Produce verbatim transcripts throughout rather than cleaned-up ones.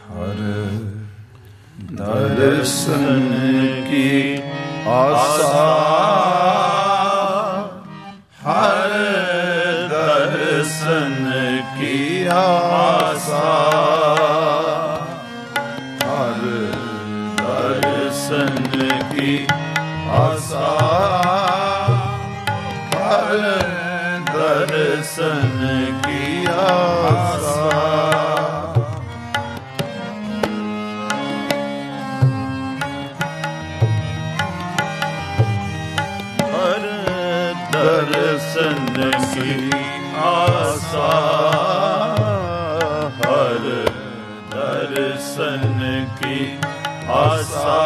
हर दर्शन की आशा, हर दर्शन की आशा, हर दर्शन की आशा, हर दर्शन की आशा। दर्शन की आशा, हर दर्शन की आशा,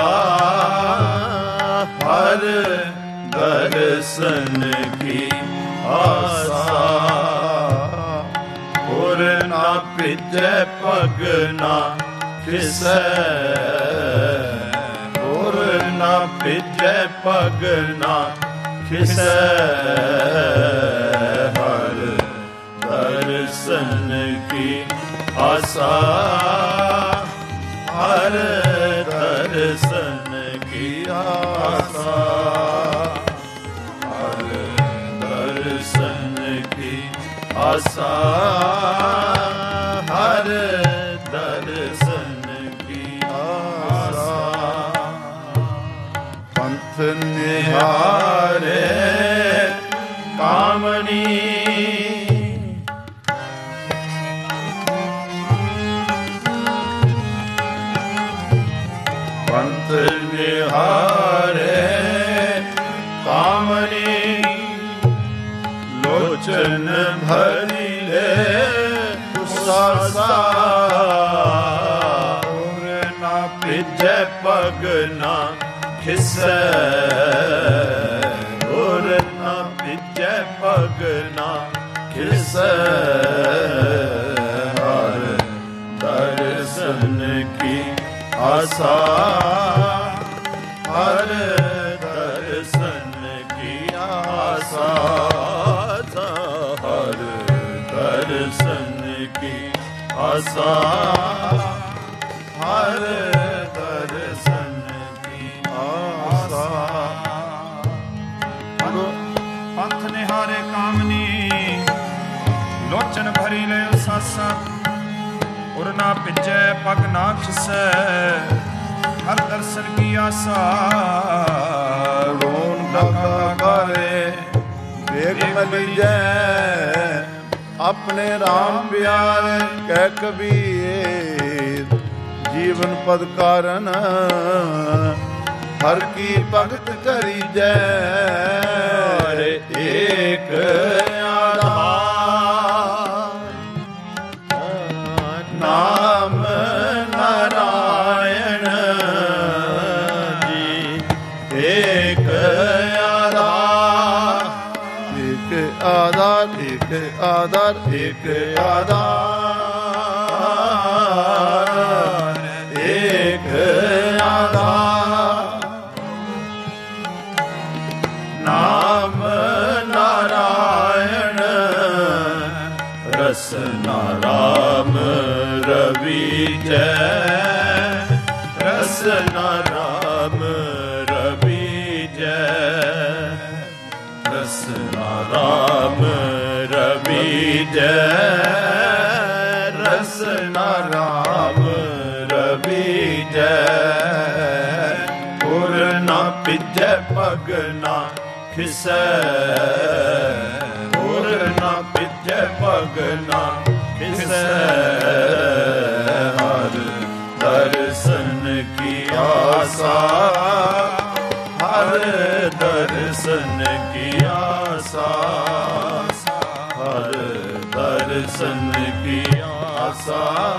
हर दर्शन की आशा। और ना पिजे पग ना खिसै, और ना पिजे पग ना खिसै, हर दर्शन की आशा, हर दर्शन की आशा, हर दर्शन की आशा, हर दर्शन की आशा। पंथ निहारे कामनी, पंथ निहारे कामनी, लोचन भरी ले उसासा, और ना पिजे पग ना खिसै, और ना पिजे पग ना खिसै, हर दर्शन की आशा, हर दर्शन की आशा, हर दर्शन की आशा, हर दर्शन की आशा। पंथ निहारे कामनी, लोचन भरी ले उसासा, उर ना पिजे पग ना खिसै, हर दर्शन की आशा। रोन डका करे देख मलीजै, अपने राम प्यारे कह कबीर, जीवन पद कारण हर की भगत करी जय। एक आधार नाम नारायण जी, एक आधार, एक आधार, एक आधार, एक आधार, एक आधार, नाम नारायण रसना राम रवि जय, रसना राम रवि जय, रसना राम रवि जय, रसना राम रवि जय। और ना पिजे पग ना खिसै, और ना पिजे पग ना खिसै, हर दर्शन की आशा, हर दर्शन की आशा, हर दर्शन की आशा,